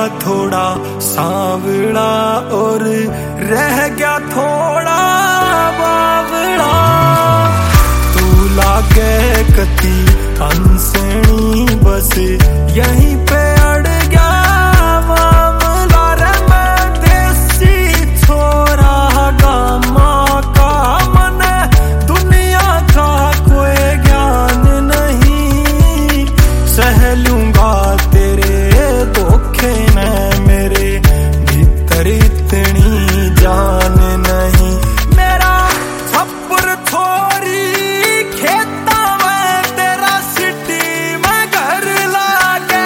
थोड़ा सांवला और रह गया थोड़ा बावला। तू लागे कती अनसनी बस यहीं पे अड़ गया मामला रे। मैं देसी छोरा गामा का मन दुनिया का कोई ज्ञान नहीं। सह लूंगा तेरे धोखे में मेरे भीतर इतनी जान नहीं। मेरा छप्पर छोरी खेता में तेरा सिटी में घर लागे।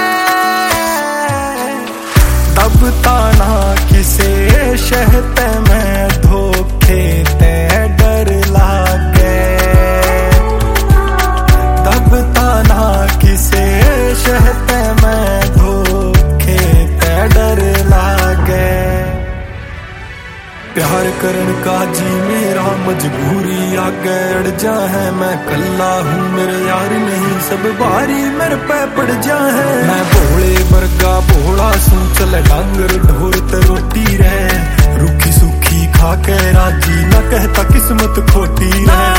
तब ताना किसे शहते में धोखे ते डर लागे। तब ताना किसे शहते में धोखे ते डर लागे। प्यार करन का जी मेरा मजबूरी आगे अड़ जा है। मैं कल्ला हूँ मेरे यार नहीं सब बारी मेरे पे पड़ जा है। मैं भोले वर्गा भोला सू चल डांगर ढोर ते रोटी रहे। रूखी सूखी खा के राजी न कहता किस्मत खोटी रहे।